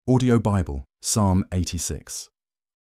Audio Bible, Psalm 86.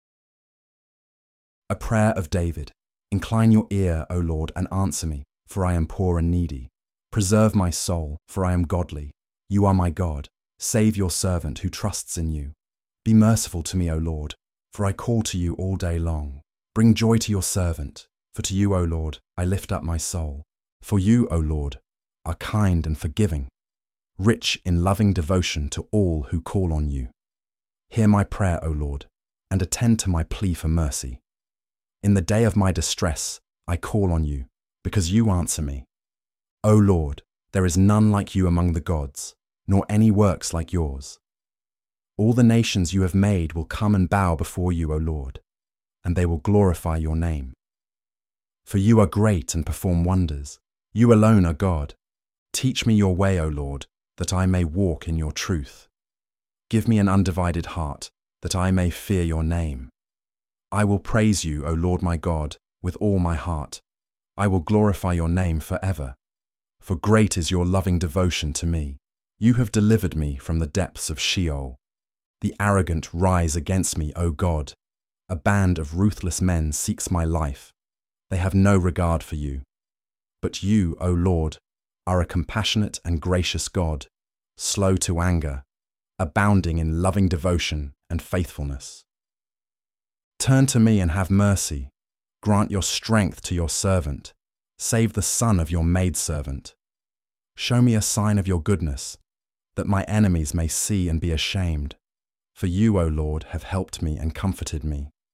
A prayer of David. Incline your ear, O Lord, and answer me, for I am poor and needy. Preserve my soul, for I am godly. You are my God. Save your servant who trusts in you. Be merciful to me, O Lord, for I call to you all day long. Bring joy to your servant, for to you, O Lord, I lift up my soul. For you, O Lord, are kind and forgiving, rich in loving devotion to all who call on you. Hear my prayer, O Lord, and attend to my plea for mercy. In the day of my distress, I call on you, because you answer me. O Lord, there is none like you among the gods, nor any works like yours. All the nations you have made will come and bow before you, O Lord, and they will glorify your name. For you are great and perform wonders. You alone are God. Teach me your way, O Lord, that I may walk in your truth. Give me an undivided heart, that I may fear your name. I will praise you, O Lord my God, with all my heart. I will glorify your name forever. For great is your loving devotion to me. You have delivered me from the depths of Sheol. The arrogant rise against me, O God. A band of ruthless men seeks my life. They have no regard for you. But you, O Lord, are a compassionate and gracious God, slow to anger, abounding in loving devotion and faithfulness. Turn to me and have mercy. Grant your strength to your servant. Save the son of your maidservant. Show me a sign of your goodness, that my enemies may see and be ashamed. For you, O Lord, have helped me and comforted me.